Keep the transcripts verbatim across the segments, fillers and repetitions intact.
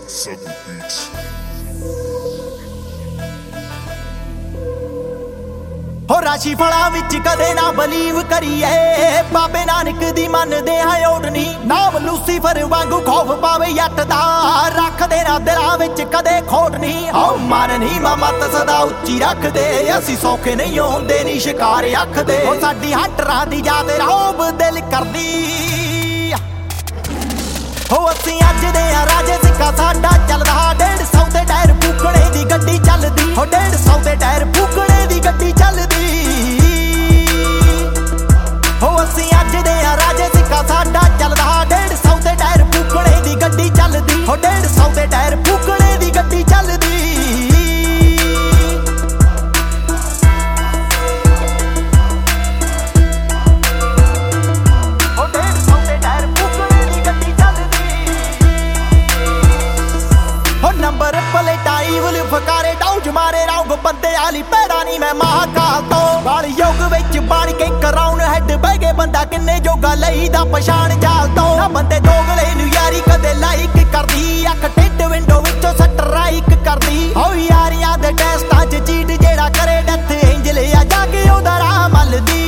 Southern Beats. हो राशि फला विच कदे ना बलीव करिए बाबे नानक दी मनदे हां ओढ़नी नाम लूसीफर वांगू खौफ पावे जट दा रख देना दिलां विच कदे खोट नहीं हो मारनी मत सदा उच्ची रख दे असी सौखे नहीं होंदे नी शिकार अख दे हो साडी हटरां दी जात रौब दिल करदी हो असी अज दे आ राजे सिक्का साडा चलदा डेढ़ सौ ते टायर फूकणे दी गड्डी चलदी हो डेढ़ सौ ते टायर फूकणे दी गड्डी चलदी हो असी अज दे आ राजे सिक्का साडा चलदा डेढ़ सौ ते टायर फूकणे दी गड्डी चलदी हो डेढ़ सौ ते टायर फूकणे दी गड्डी चलदी नंबर पलेटाई वुल फकारे डाउज मारे रौग बंदे आली पैड़ा नी मैं महाकाल तो बाल योग विच बन के कराउन हैड बैगे बंदा किन्ने जोगा लई दा पछाण जाल तो ना बंदे दोगले नु यारी कदे लाइक करदी अख टिड विंडो विचों सटराइक करदी हो यारियां दे टेस्टां च चीट जेड़ा करे डेथ एंजल आ जाके ओदा राह मलदी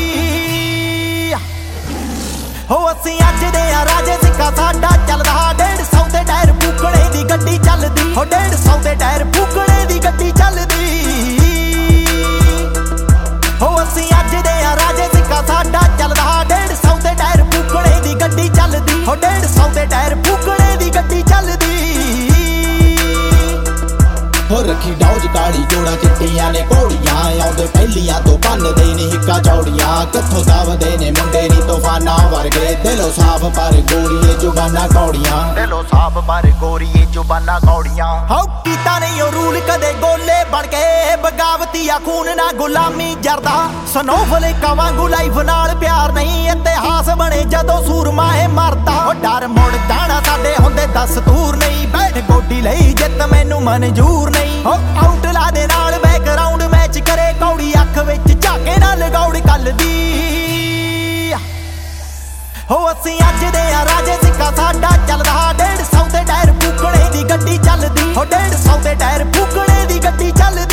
हो असी अज दे आ राजे सिक्का साडा चलदा डेढ़ सौ ते टायर फूकणे दी गड्डी चलदी हो डेढ़ सौ ते टायर फूकणे दी गड्डी चलदी हो असी अज दे आ राजे सिक्का साडा चलदा डेढ़ सौ ते टायर फूकणे दी गड्डी चलदी हो डेढ़ सौ ते टायर फूकणे दी गड्डी चलदी हो रखी डौज काली जोड़ा चिट्टियां ने घोड़ियां आउंदे पहलियां तो बनदे ने हिक्का चौड़ियां कित्थों दवदे ने मुंडे नी तूफाना वर्गे दिलों साफ पर गोरीए जुबाना कौड़ियां दिलों साफ पर गोरीए जुबाना कौड़ियां हो कीता नहीं ओ रूल कदे गोले बन के बगावतिया खून ना गुलामी जरदा स्नोफलेका वांगू लाइफ नाल प्यार नहीं इतिहास बने जदों सूरमा है मरदा हो डर मुड़ जाना साडे हुंदे दस्तूर नहीं बैठ गोडी लई जित मैनू मंजूर नहीं हो आउटला दे नाल बैकग्राउंड मैच करे कौड़ी अख विच झाके ना लगौड़ कलदी हो असी अज दे आ राजे सिक्का साडा चलदा डेढ़ सौ ते टायर फूकणे दी गड्डी चलदी हो डेढ़ सौ ते टायर फूकणे दी गड्डी चलदी